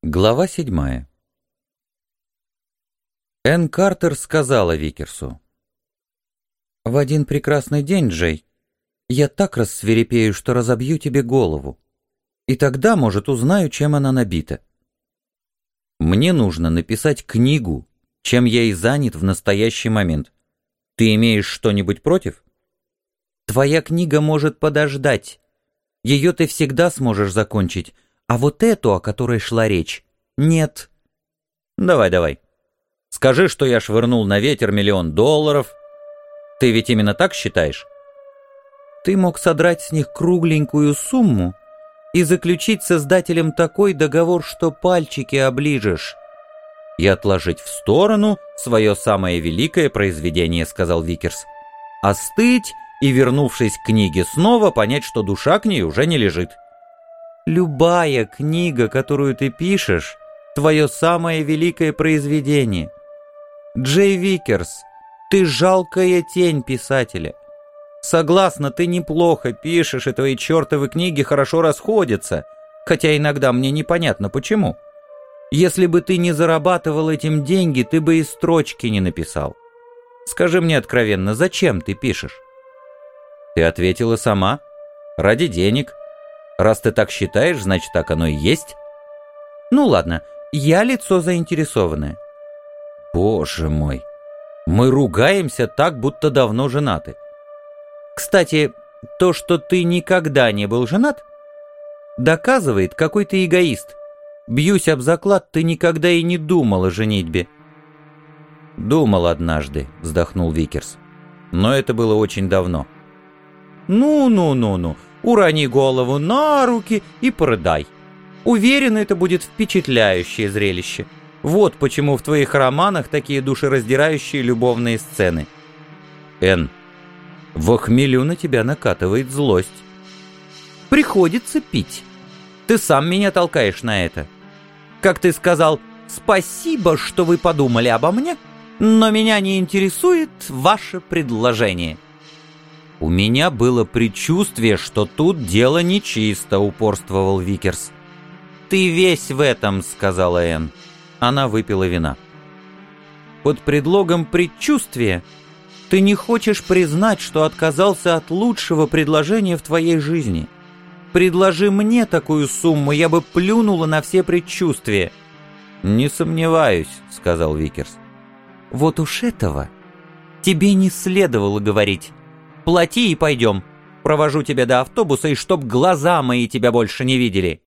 Глава 7. Энн Картер сказала Викерсу: «В один прекрасный день, Джей, я так рассвирепею, что разобью тебе голову. И тогда, может, узнаю, чем она набита. Мне нужно написать книгу, чем я и занят в настоящий момент. Ты имеешь что-нибудь против? Твоя книга может подождать. Ее ты всегда сможешь закончить. А вот эту, о которой шла речь, нет. Давай. Скажи, что я швырнул на ветер $1 миллион. Ты ведь именно так считаешь? Ты мог содрать с них кругленькую сумму и заключить с издателем такой договор, что пальчики оближешь. И отложить в сторону свое самое великое произведение, сказал Викерс. Остыть и, вернувшись к книге, снова понять, что душа к ней уже не лежит. Любая книга, которую ты пишешь, твое самое великое произведение. Джей Викерс, ты жалкая тень писателя. Согласна, ты неплохо пишешь, и твои чертовы книги хорошо расходятся, хотя иногда мне непонятно почему. Если бы ты не зарабатывал этим деньги, ты бы и строчки не написал. Скажи мне откровенно, зачем ты пишешь? Ты ответила сама. Ради денег. Раз ты так считаешь, значит, так оно и есть. Ну ладно, я лицо заинтересованное. Боже мой, мы ругаемся так, будто давно женаты. Кстати, то, что ты никогда не был женат, доказывает, какой ты эгоист. Бьюсь об заклад, ты никогда и не думал о женитьбе. Думал однажды, вздохнул Викерс. Но это было очень давно. Ну. Урони голову на руки и порыдай. Уверен, это будет впечатляющее зрелище. Вот почему в твоих романах такие душераздирающие любовные сцены. Энн, в хмелю на тебя накатывает злость. Приходится пить. Ты сам меня толкаешь на это. Как ты сказал, спасибо, что вы подумали обо мне, но меня не интересует ваше предложение. У меня было предчувствие, что тут дело нечисто, упорствовал Викерс. Ты весь в этом, сказала Энн. Она выпила вина. Под предлогом предчувствия ты не хочешь признать, что отказался от лучшего предложения в твоей жизни. Предложи мне такую сумму, я бы плюнула на все предчувствия. Не сомневаюсь, сказал Викерс. Вот уж этого тебе не следовало говорить. Плати и пойдем. Провожу тебя до автобуса, и чтоб глаза мои тебя больше не видели.